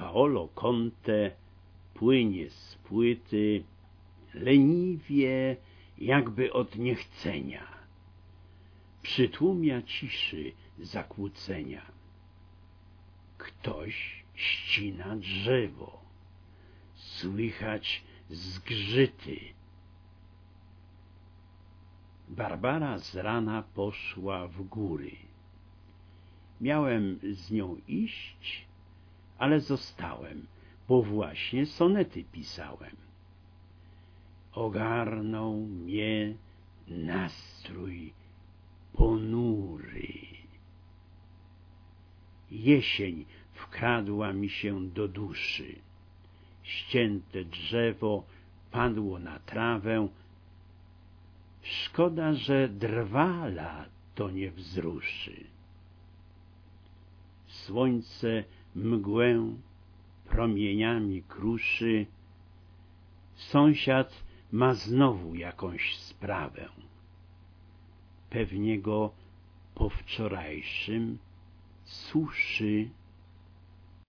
Paolo Conte płynie z płyty, leniwie, jakby od niechcenia. Przytłumia ciszy zakłócenia. Ktoś ścina drzewo, słychać zgrzyty. Barbara z rana poszła w góry. Miałem z nią iść, ale zostałem, bo właśnie sonety pisałem. Ogarnął mnie nastrój ponury. Jesień wkradła mi się do duszy. Ścięte drzewo padło na trawę. Szkoda, że drwala to nie wzruszy. Słońce mgłę promieniami kruszy. Sąsiad ma znowu jakąś sprawę. Pewnie go po wczorajszym suszy.